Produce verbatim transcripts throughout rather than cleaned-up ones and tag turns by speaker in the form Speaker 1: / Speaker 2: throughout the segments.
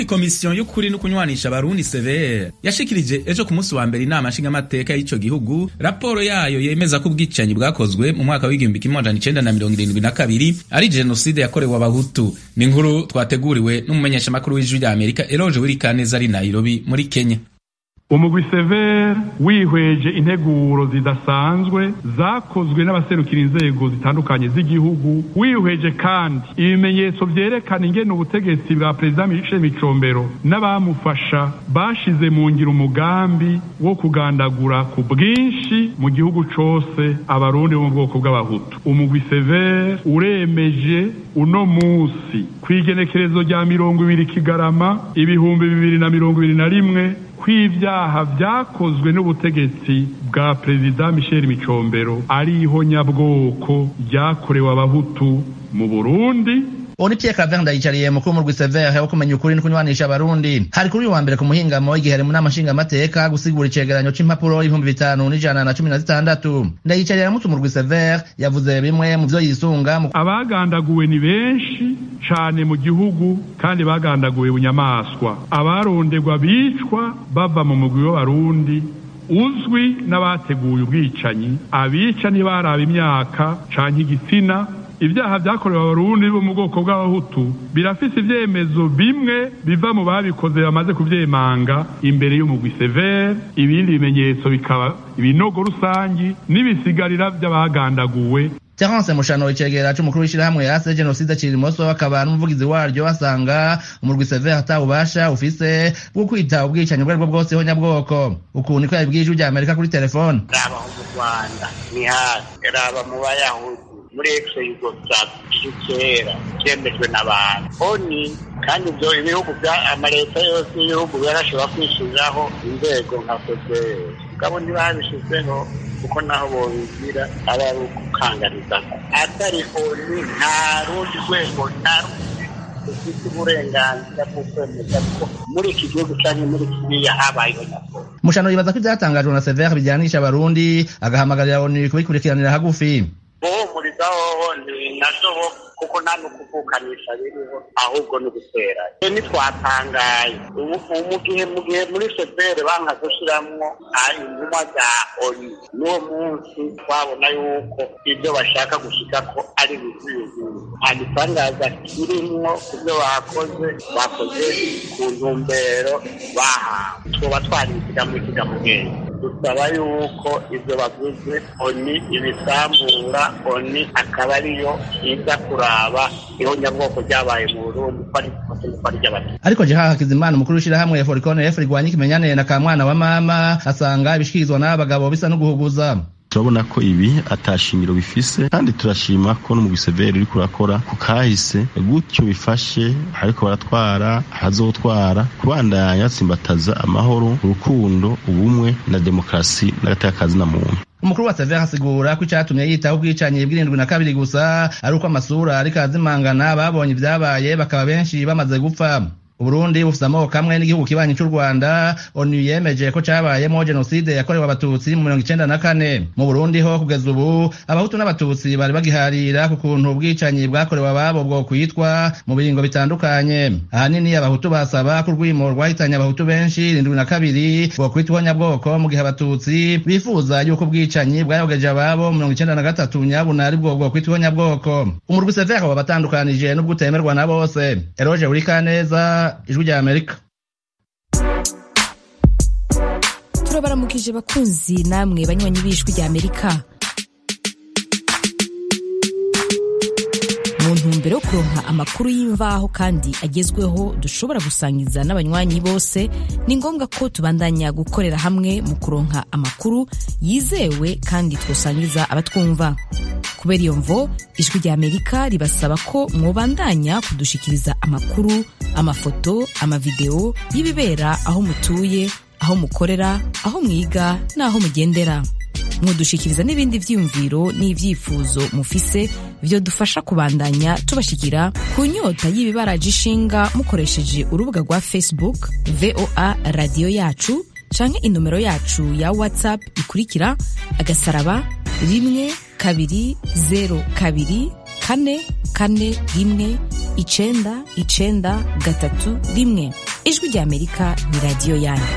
Speaker 1: Komisiyo y'ukuri no kunywanisha abarundi C V R yashikirije ejo ku munsi wa mbere inama nshingamateka y'ico gihugu raporo yayo yemeza ko ubwicanyi bwakozwe mu mwaka w'igihumbi kimwe amajana icenda na mirongo irindwi na kabiri ari jenoside yakorewe abahutu. Ni inkuru twateguriwe n'umumenyeshamakuru w'ijwi rya Amerika Eloge Wirikaneza ari Nairobi muri Kenya.
Speaker 2: Umugwi C V R wihweje integuro zidasanzwe zakozwe n'abaserukira inzego zitandukanye z'igihugu, wihweje kandi ibimenyetso vyerekana ingene ubutegetsi bwa Perezida Michel Micombero n'abamufasha bashize mu ngiro umugambi wo kugandagura ku bwinshi mu gihugu cose abarundi bo mu bwoko bw'abahutu. Umugwi C V R uremeje uno musi kw'igenekerezo rya mirongo ibiri Kigarama ibihumbi bibiri na mirongo ibiri na rimwe kw'ivyaha vyakozwe n'ubutegetsi bwa Perezida Michel Micombero ari ihonyabwoko ryakorewe abahutu mu Burundi.
Speaker 3: Oni Pierre Claver ndayicariye mukuru mu C V R wo kumenya ukuri no kunywanisha abarundi. Hari kuri uyu wa mbere ku muhingamo igihe ari mu nama nshingamateka gusigura icegeranyo c'impapuro ibihumbi bitanu n'ijana na cumi na zitandatu. Ndayicariye aramutse mu C V R yavuze bimwe mu vyo yisunga.
Speaker 2: Abagandaguwe ni benshi cane mu gihugu kandi bagandaguwe bunyamaswa. Abarondegwa bicwa bava mu mugwi w'abarundi uzwi n'abateguye ubwicanyi. Abica ni baraba imyaka canke igitsina. Ibyaha byakorewe abarundi bo mu bwoko bw'abahutu birafise ivyemezo bimwe biva mu babikoze bamaze kuvyemanga imbere y'umugwi C V R, ibindi bimenyetso bikaba ibinogo rusangi n'ibisigarira by'abagandaguwe.
Speaker 3: Terence Mushano icegera c'umukuru w'ishirahamwe yase genocide Cirimoso akaba n'umuvugizi waryo asanga umurwi C V R atawubasha ufise bwo kwita ubwicanyi bwo bwose ho nyabwoko. Uku niko yabwije ujya Amerika kuri telefone.
Speaker 4: Raba mu Rwanda ni hasi, raba mu Bayahudi muri ex-Yugoslavia kera cyemejwe n'abantu oni kandi ibyo ibihugu bya amaleta yose y'ibihugu yarashobora kwishiriraho inzego nka C V R gabo ntibabishizeho kuko naho bobigira aba ari ukukanganiza atari oni nta rundi rwego nta ufite uburenganzira bwo kwemeza ko muri iki gihugu cyangwa muri kiriya habayeho nako.
Speaker 3: Mushano yibaza ko ibyatangajwe na C V R bijyanisha abarundi agahamagarira oni kubikurikiranira hagufi.
Speaker 4: Bo muri zaho ni nashobo kuko nta nukuvukanisha biriho ahubwo no gutera. Ni twatangaye mu gihe mu gihe muri C V R banka gushiramwo ari intumwa za oni no munsi twabona yuko ibyo bashaka gushika ko ari bizizi agitangaza kirimwo kubyo bakoze bakoze ku ntumbero baha twoba twariziga mu kigamugenge dusaba yuko ibyo bavuze oni ibisambura oni akaba ariyo iza kuraba ihonyabwoko ryabaye mu Burundi kwari ry'abantu.
Speaker 3: Ariko Jeha Hakizimana umukuru w'ishirahamwe Foricone F rigwanya ikimenyane na kamwana wa mama asanga ibishikirizwa n'abagabo bisa no guhuguza.
Speaker 5: Turabona ko ibi atashingiro bifise kandi turashima ko no mu C V R uri kurakora ku kahise gutyo bifashe ariko baratwara hazotwara kubandanya tsimbataza amahoro urukundo ubumwe na demokrasi n'agatakazi na muntu.
Speaker 3: Umukuru wa C V R asigura ko icyatumye yitaho ubwicanyi bw'irindwi na kabiri gusa ari uko amasura ariko azimangana babonye ibyabaye bakaba benshi bamaze gupfa. Uburundi bufite amoko kamwe n'igihugu kibanyi cy'u Rwanda onu yemeje ko cabayemo genocide yakorewe abatutsi mu mirongo icenda na kane. Mu Burundi ho kugeza ubu abahutu n'abatutsi bari bagiharira ku kuntu ubwicanyi bwakorewe ababo bwo kwitwa mu biringo bitandukanye. Ahanini abahutu basaba ko urwimo rwahitanye abahutu benshi irindwi na kabiri bwo kwitwa nyabwoko mu gihe abatutsi bifuza yuko ubwicanyi bwayogeje ababo mu mirongo icenda na gatatu nyabuna ari bwo bwo kwitwa nyabwoko. Umurwi C V R wabatandukanije n'ubwo utemerwa na bose. Eloge Wirikaneza, Ijwi rya Amerika.
Speaker 6: Turabaramukije bakunzi namwe banywanyi b'Ijwi rya Amerika. Mu ntumbero yo kuronka amakuru y'imvaho kandi agezweho dushobora gusangiza n'abanywanyi bose, ni ngombwa ko tubandanya gukorera hamwe mu kuronka amakuru yizewe kandi twosangiza abatwumva. Kubera iyo mvo, Ijwi rya Amerika ribasaba ko mwobandanya kudushikiriza amakuru, amafoto, amavideo y'ibibera aho mutuye, aho mukorera, aho mwiga n'aho mugendera. Mwodushikiriza n'ibindi vyiyumviro n'ivyifuzo mufise vyo dufasha kubandanya tubashikira ku nyota y'ibibaraje ishinga mukoresheje urubuga rwa Facebook V O A Radio Yacu canke inomero yacu ya WhatsApp ikurikira agasaraba rimwe kabiri zero kabiri kane kane rimwe icenda icenda gatatu rimwe. ijwi rya Amerika ni radiyo yanyu.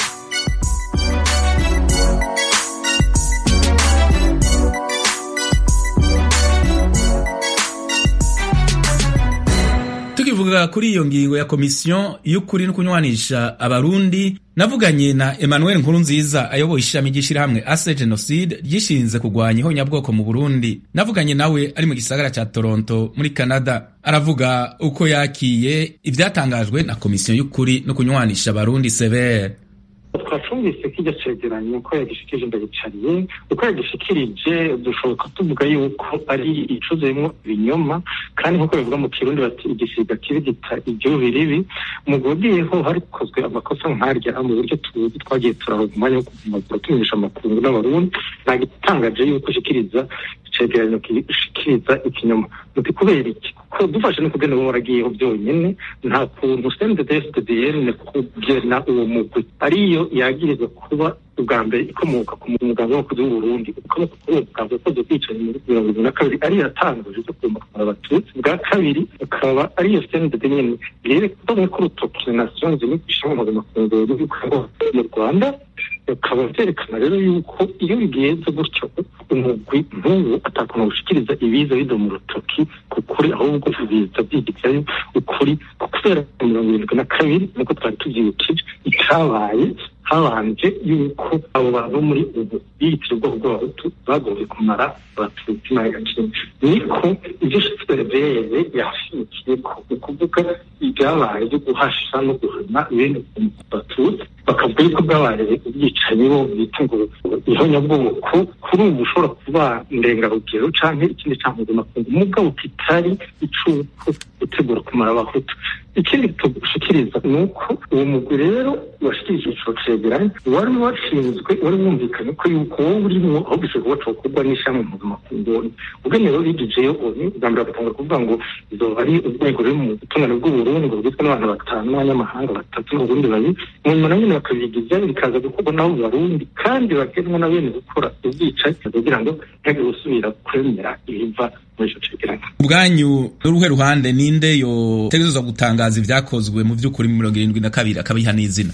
Speaker 1: Tukivuga kuri iyo ngingo ya komisiyo y'ukuri no kunywanisha abarundi, navuganye na Emmanuel Nkurunziza ayoboye ishami ry'ishirahamwe Ase Genocide ryishinze kugwanya ihonyabwoko mu Burundi. Navuganye nawe ari mu gisagara ca Toronto muri Canada. Aravuga uko yakiye ivyatangajwe na komisiyo y'ukuri no kunywanisha abarundi C V R.
Speaker 7: twacumvise ko iryo cegeranyo ko yagishikirije ndabicariye uko yagishikirije dushoboka tuvuga yuko ari icuzemwo ibinyoma, kandi nk'uko bivuga mu Kirundi bati igisiga kibi gita igihubi ribi. Mu gugiyeho harikozwe amakosa nkarya mu buryo tuzi twagiye turaronka umwanya wo kuvumagura tumenyesha amakuru n'abarundi, ntagitangaje yuko ushikiriza icegeranyo gishikiriza ikinyoma. Muti kubera iki? Ko dufashe no kugena uwo waragiyeho byonyene, nta kuntu C N D D F D D kugena uwo mugwi ariyo yagirizwa kuba ubwa mbere ikomoka ku muganga wo kudu Burundi, ikomoka ku muganga wo kwica muri mirongo ibiri na kabiri ari yatanguje cyo kumva abatutsi. Bwa kabiri akaba ari yo C N D D nyene yerekana ko urutoki Nations Unies ishobora gukomeza y'uko mu Rwanda akaba vyerekana rero yuko iyo bigeze gutyo umugwi nk'uwo atakuntu gushikiriza ibiza bido mu rutoki kukuri, ahubwo ibiza byigitsayo ukuri kubera mirongo irindwi na kabiri nuko twari tuvyibukije icyabaye habanje yuko abo bantu muri ubu biyitira ubwoko bw'abahutu bagombye kumara abatutsi n'agaciro. Niko ibyo Fpr yashikiye ko ukuvuga ibyabaye byo guhasha no guhana bene abatutsi, bakavuga yuko bwabaye ubwicanyi bo bita ngo ihonyabwoko kuri ubu ushobora kuba ndengarugero canke ikindi mpuzamakungu mugabo kitari icuko gutegura kumara abahutu. Ikindi tugushikiriza ni uko uwo mugwi rero washikirije ico cegeranyo wari washinzwe wari wumvikanye ko yuko wowe urimo aho gishobora gukorwa n'ishami mpuzamakungu. Ubwo rero bigijeyo ubu bwambere batanga kuvuga ngo izoba ari urwego ruri mu butungane bw'Uburundi ngo rugizwe n'abantu batanu n'abanyamahanga batatu n'Uburundi babiri, mu nyuma nyine bakabigiza bikaza gukorwa n'abo Barundi kandi bagenwa na bene gukora ubwicanyi kugira ngo ntihagire usubira kwemera ibiva muri ico cegeranyo.
Speaker 1: Ubwanyu n'uruhe ruhande ninde yo tegerezwa gutangaza ivyakozwe mu vy'ukuri mu mirongo irindwi na kabiri akabiha n'izina?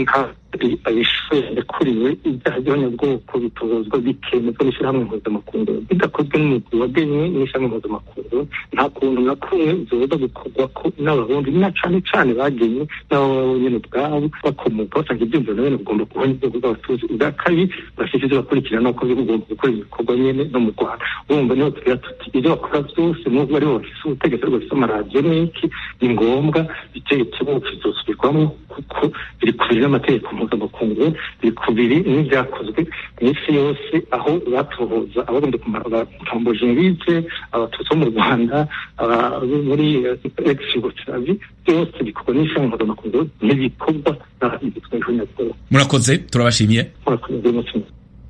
Speaker 7: Abishoye kuriwe ibyaha by'abanyabwoko bitozwa bikemezwa n'ishirahamwe mpuzamakungu bidakozwe n'umugwi wagenywe n'ishirahamwe mpuzamakungu, nta kuntu na kumwe bizoza gukorwa ko n'abarundi na cane cane bagenywe n'abo nyene ubwabo bakomoka basanga ivyumviro na bene bugomba kuhonya ubwoko bw'abatutsi. Ubwa kabiri bashyize bakurikirana uko bigomba gukora ibikorwa nyene no mu Rwanda. Urumva niho tugira tuti ibyo bakora byose n'ubwo aribo bafise ubutegetsi ariko bafise amaradiyo n'iki ni ngombwa itegeko bizosubirwamo kuko biri kubiri n'amategeko mpuzamakungu, biri kubiri n'ibyakozwe mw'isi yose aho batohoza abagomba kumara abatamboje bize abatutsi bo mu Rwanda muri ex-Yugoslavie byose bikorwa n'ishami mpuzamakungu n'ibikorwa n'ibitwa ihonyabwoko.
Speaker 1: Murakoze, turabashimiye.
Speaker 7: Murakoze.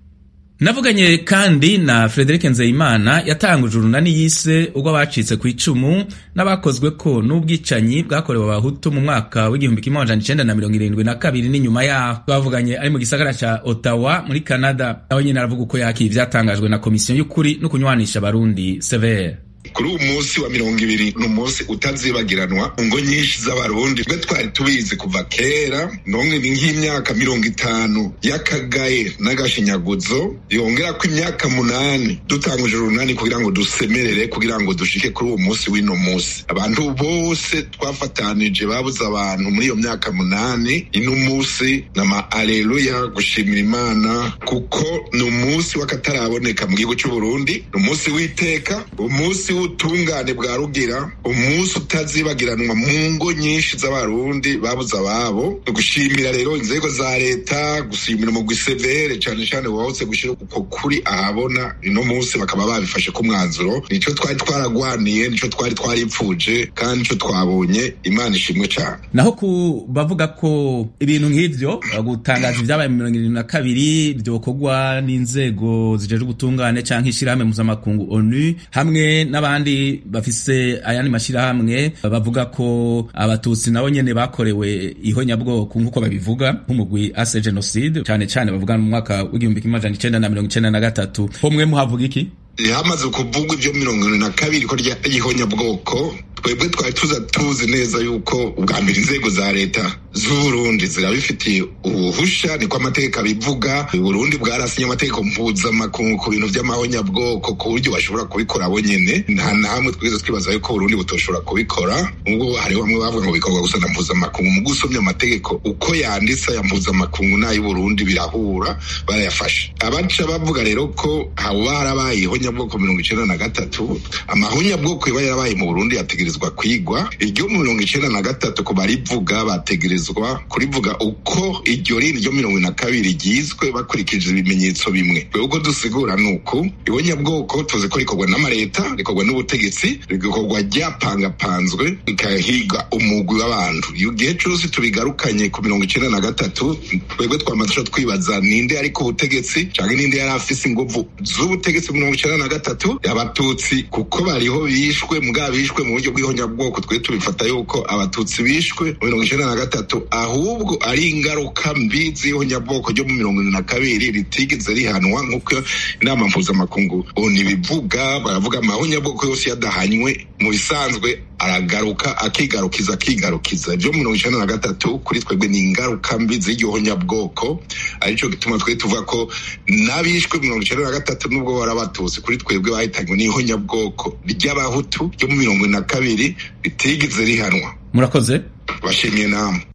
Speaker 1: Navuganye kandi na Frederic Nzeyimana yatanguje urunani yise ubwo abacitse ku icumu n'abakozwe ko n'ubwicanyi bwakorewe abahutu mu mwaka w'igihumbi kimwe amajana icenda na mirongo irindwi na kabiri n'inyuma yaho. Bavuganye ari mu gisagara ca Ottawa muri Canada. Nawe nyene aravuga uko yakiye ivyatangajwe na komisiyo y'ukuri no kunywanisha abarundi C V R.
Speaker 8: Kuri uyu munsi wa mirongo ibiri ni umunsi utazibagiranwa ngo nyinshi z'abarundi twe twari tubizi kuva kera, none ni nk'imyaka mirongo itanu y'akagaye n'agashinyaguzo yongera ko imyaka munani dutanguje urunani kugira ngo dusemerere kugira ngo dushike kuri uwo munsi w'ino munsi. Abantu bose twafatanije babuze abantu muri iyo myaka munani, ino munsi nama aleluya gushimira Imana kuko ni umunsi w'akataraboneka mu gihugu cy'u Burundi, ni umunsi w'iteka, umunsi ubutungane bwa rugira, umunsi utazibagiranwa mu ngo nyinshi z'abarundi babuze ababo. Gushimira rero inzego za leta, gushimira umugwi C V R cyane cyane wahose gushira uko kuri ahabona ino munsi bakaba babifashe ku mwanzuro. Nico twari twaragwaniye, nico twari twaripfuje kandi nico twabonye. Imana ishimwe cyane.
Speaker 1: Naho ku bavuga ko ibintu nk'ivyo gutangaza ibyabaye mu mirongo irindwi na kabiri byokorwa n'inzego zijeje gutungane canke ishirahamwe mpuzamakungu ONU hamwe n'abandi bafise ayandi mashirahamwe bavuga ko abatutsi nabo nyene bakorewe ihonyabwoko nk'uko babivuga nk'umugwi Ase Genocide cyane cyane bavuga mu mwaka w'igihumbi kimwe amajana icenda na mirongo icenda na gatatu. Homwe muhavuga iki?
Speaker 8: hamaze kuvugwa ibyo mirongo ine na kabiri ko ry'ihonyabwoko, twebwe twari tuza tuzi neza yuko ubwa mbere inzego za leta z'Uburundi zirabifitiye ubuhusha, niko amategeko abivuga. Uburundi bwarasinye amategeko mpuzamakungu ku bintu by'amahonyabwoko ku buryo bashobora kubikora bonyene. Nta namwe twigeze twibaza yuko Uburundi butoshobora kubikora, ubwo hari bamwe bavuga ngo bikorwa gusa na mpuzamakungu. Mu gusomya amategeko uko yanditse ya mpuzamakungu n'ay'Uburundi birahura, barayafashe. Abaca bavuga rero ko haba harabaye ihonyabwoko mirongo icenda na gatatu, amahonyabwoko yaba yarabaye mu Burundi yategerezwa kwigwa. Iryo mirongo icenda na gatatu ko barivuga bategerezwa kurivuga uko iryo rindi ryo mirongo ine na kabiri ryizwe bakurikije ibimenyetso bimwe. Ubwo dusigura nuko ihonyabwoko tuzi ko rikorwa n'amareta, rikorwa n'ubutegetsi, rikorwa ryapangapanzwe, rikahiga umugwi w'abantu. Iyo gihe cyose tubigarukanye ku mirongo icenda na gatatu, twebwe twamaze twibaza ninde ari ku butegetsi canke ninde yari afise inguvu z'ubutegetsi mirongo icenda na gatatu. Abatutsi kuko bariho bishwe, mbwa bishwe mu buryo bw'ihonyabwoko, twe tubifata yuko abatutsi bishwe mu mirongo icenda na gatatu ahubwo ari ingaruka mbi z'ihonyabwoko ryo mu mirongo ine na kabiri ritigeze rihanwa nk'uko inama mpuzamakungu nibivuga. Baravuga amahonyabwoko yose yadahanywe mu bisanzwe aragaruka akigarukiza akigarukiza. Ryo mirongo icenda na gatatu kuri twebwe ni ingaruka mbi z'iryo honyabwoko, arico gituma twe tuvuga ko n'abishwe mirongo icenda na gatatu nubwo barabatutsi, kuri twebwe bahitanywe n'ihonyabwoko ry'abahutu ryo mu mirongo ine na kabiri ritigeze rihanwa.
Speaker 1: Murakoze,
Speaker 8: bashimye namwe.